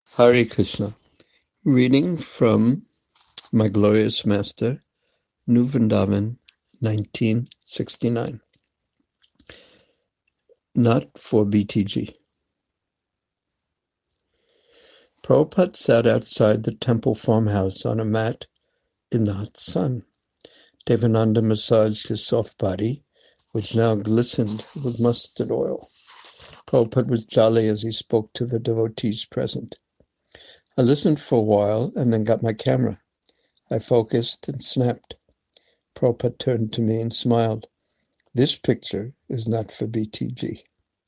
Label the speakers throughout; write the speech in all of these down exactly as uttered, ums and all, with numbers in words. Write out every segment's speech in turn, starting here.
Speaker 1: Hare Krishna. Reading from My Glorious Master, New Vrindavan, nineteen sixty-nine. Not for B T G. Prabhupada sat outside the temple farmhouse on a mat in the hot sun. Devananda massaged his soft body, which now glistened with mustard oil. Prabhupada was jolly as he spoke to the devotees present. I listened for a while and then got my camera. I focused and snapped. Prabhupada turned to me and smiled. This picture is not for B T G.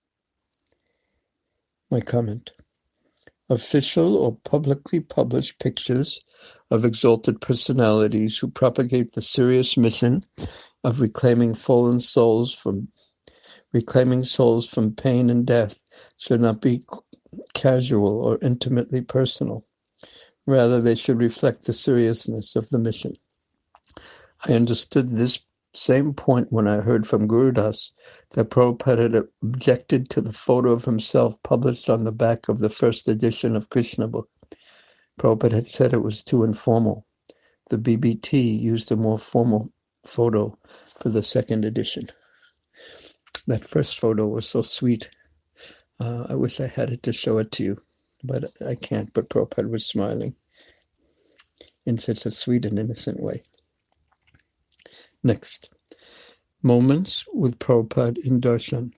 Speaker 1: My comment. Official or publicly published pictures of exalted personalities who propagate the serious mission of reclaiming fallen souls from reclaiming souls from pain and death should not be casual or intimately personal. Rather, they should reflect the seriousness of the mission. I understood this same point when I heard from Guru Das that Prabhupada had objected to the photo of himself published on the back of the first edition of Krishna book. Prabhupada had said it was too informal. The B B T used a more formal photo for the second edition. That first photo was so sweet. Uh, I wish I had it to show it to you, but I can't. But Prabhupada was smiling in such a sweet and innocent way. Next, Moments with Prabhupada in Darshan.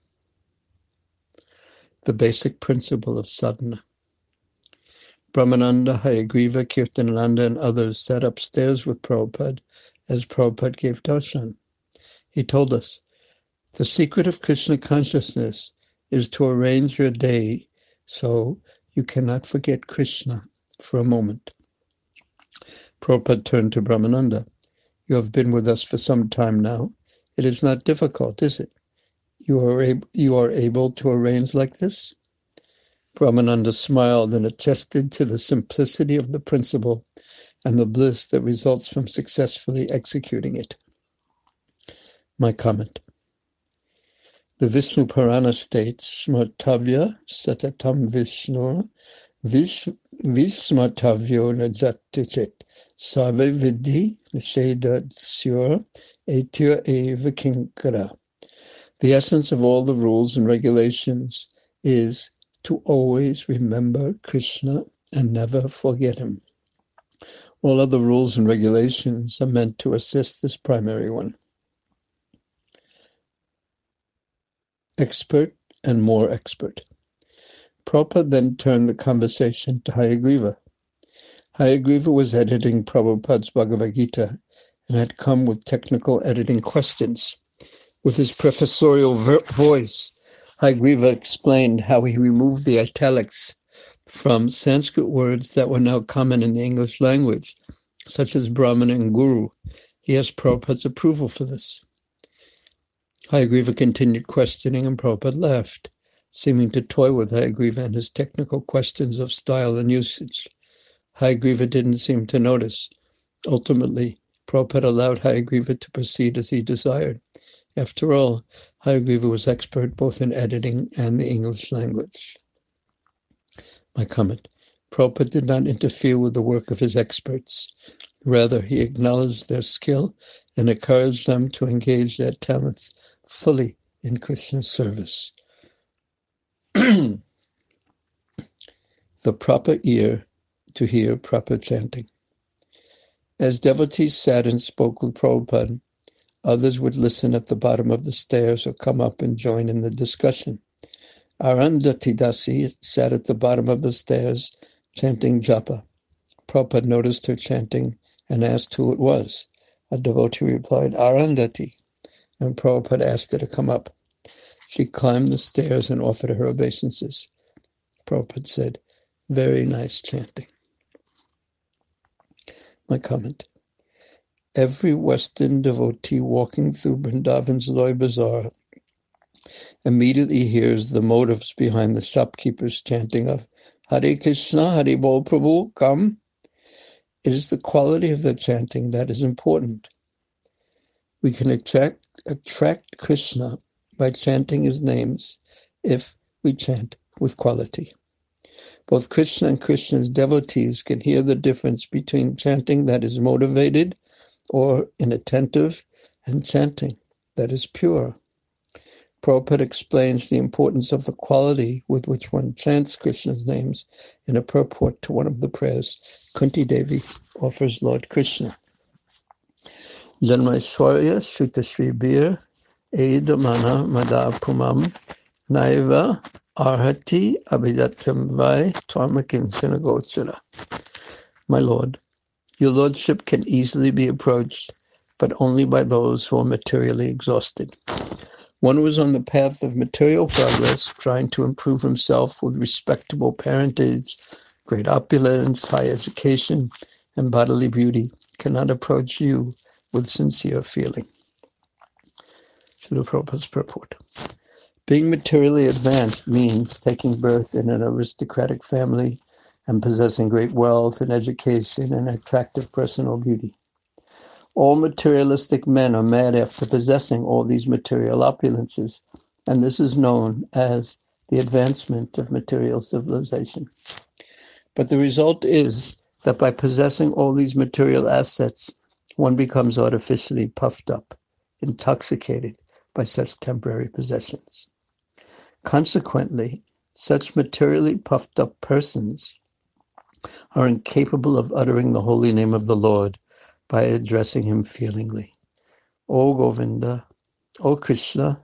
Speaker 1: The basic principle of sadhana. Brahmananda, Hayagriva, Kirtanananda, and others sat upstairs with Prabhupada as Prabhupada gave darshan. He told us, the secret of Krishna consciousness is to arrange your day so you cannot forget Krishna for a moment. Prabhupada turned to Brahmananda. You have been with us for some time now. It is not difficult, is it? You are, ab- you are able to arrange like this? Brahmananda smiled and attested to the simplicity of the principle and the bliss that results from successfully executing it. My comment. The Vishnu Purana states, Smartavya satatam Vishnu vish, Vismatavyo najatuchit sarve vidhi nisheda etya eva kinkara. The essence of all the rules and regulations is to always remember Krishna and never forget him. All other rules and regulations are meant to assist this primary one. Expert and more expert. Prabhupada then turned the conversation to Hayagriva. Hayagriva was editing Prabhupada's Bhagavad Gita and had come with technical editing questions. With his professorial ver- voice, Hayagriva explained how he removed the italics from Sanskrit words that were now common in the English language, such as Brahman and Guru. He asked Prabhupada's approval for this. Hayagriva continued questioning and Prabhupada laughed, seeming to toy with Hayagriva and his technical questions of style and usage. Hayagriva didn't seem to notice. Ultimately, Prabhupada allowed Hayagriva to proceed as he desired. After all, Hayagriva was expert both in editing and the English language. My comment. Prabhupada did not interfere with the work of his experts. Rather, he acknowledged their skill and encouraged them to engage their talents fully in Krishna's service. The proper ear to hear proper chanting. As devotees sat and spoke with Prabhupada, others would listen at the bottom of the stairs or come up and join in the discussion. Arundhati Dasi sat at the bottom of the stairs, chanting japa. Prabhupada noticed her chanting and asked who it was. A devotee replied, Arundhati, and Prabhupada asked her to come up. She climbed the stairs and offered her obeisances. Prabhupada said, very nice chanting. My comment. Every Western devotee walking through Vrindavan's Loy Bazaar immediately hears the motives behind the shopkeepers' chanting of Hare Krishna, Hare Bol Prabhu, come. It is the quality of the chanting that is important. We can attract, attract Krishna by chanting his names if we chant with quality. Both Krishna and Krishna's devotees can hear the difference between chanting that is motivated or inattentive and chanting that is pure. Prabhupada explains the importance of the quality with which one chants Krishna's names in a purport to one of the prayers Kunti Devi offers Lord Krishna. Janmaishwarya Shrita Bir Edamana Mada Pumam Naiva Arhati Abhidatam Vai Twarmakin Sinagochara. My Lord, your lordship can easily be approached, but only by those who are materially exhausted. One who is on the path of material progress, trying to improve himself with respectable parentage, great opulence, high education, and bodily beauty, cannot approach you with sincere feeling. Srila Prabhupada's purport. Being materially advanced means taking birth in an aristocratic family and possessing great wealth and education and attractive personal beauty. All materialistic men are mad after possessing all these material opulences, and this is known as the advancement of material civilization. But the result is that by possessing all these material assets, one becomes artificially puffed up, intoxicated by such temporary possessions. Consequently, such materially puffed up persons are incapable of uttering the holy name of the Lord by addressing him feelingly. O Govinda, O Krishna.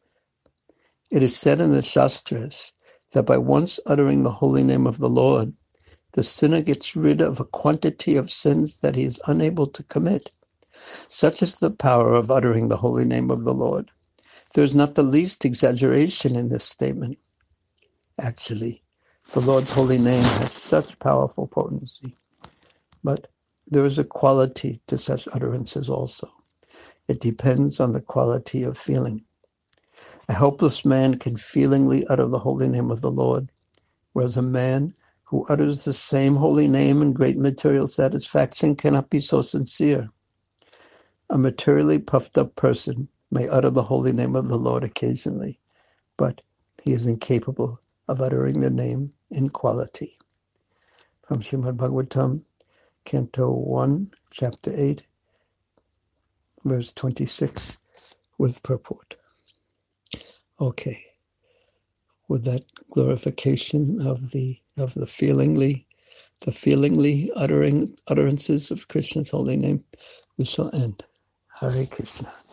Speaker 1: It is said in the Shastras that by once uttering the holy name of the Lord, the sinner gets rid of a quantity of sins that he is unable to commit. Such is the power of uttering the holy name of the Lord. There is not the least exaggeration in this statement. Actually, the Lord's holy name has such powerful potency. But there is a quality to such utterances also. It depends on the quality of feeling. A helpless man can feelingly utter the holy name of the Lord, whereas a man who utters the same holy name in great material satisfaction cannot be so sincere. A materially puffed up person may utter the holy name of the Lord occasionally, but he is incapable of uttering the name in quality. From Srimad Bhagavatam, Canto one, Chapter eight, verse twenty-six, with purport. Okay, with that glorification of the of the feelingly, the feelingly uttering utterances of Krishna's holy name, we shall end. Hare Krishna.